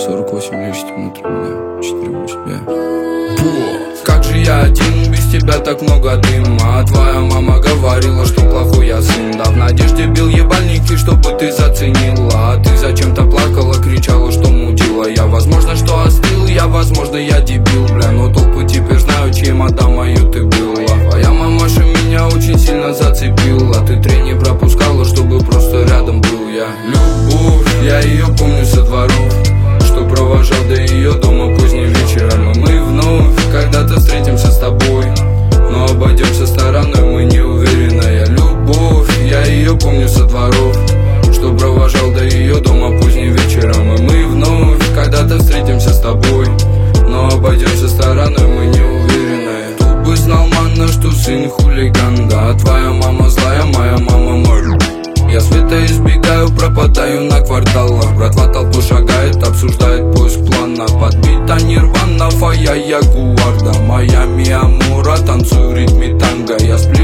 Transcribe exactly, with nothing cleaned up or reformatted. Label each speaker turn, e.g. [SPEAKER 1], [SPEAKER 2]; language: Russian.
[SPEAKER 1] сорок восемь лечите внутри меня. четыре восемь, я.
[SPEAKER 2] Как же я один, без тебя так много дыма. Твоя мама говорила, что плохой я сын. Да в надежде бил ебальники, чтобы ты заценила. А ты зачем-то плакала, кричала, что мудила. Я, возможно, что остыл, я, возможно, я дебил, бля. Но толпы теперь знаю, чьей мадамою ты была. Твоя мамаша меня очень сильно зацепила. Ты трени пропускала, чтобы просто рядом был я. Любовь, я ее помню со дворов, что провожал до ее дома поздним вечером. И мы вновь когда-то встретимся с тобой, но обойдемся стороной, мы не уверенная любовь. Я ее помню со дворов, что провожал до ее дома поздним вечером. И мы вновь когда-то встретимся с тобой, но обойдемся стороной, мы не уверенная. Кто бы знал, манна, что сын хулиган, да. Твоя мама злая, моя мама мой. Я света избегаю, пропадаю на кварталах. Братва толпу шагает, обсуждает поиск плана. Подбита нирвана, фая ягуар, да. Майами, Амура, танцую в ритме танго. Я сплю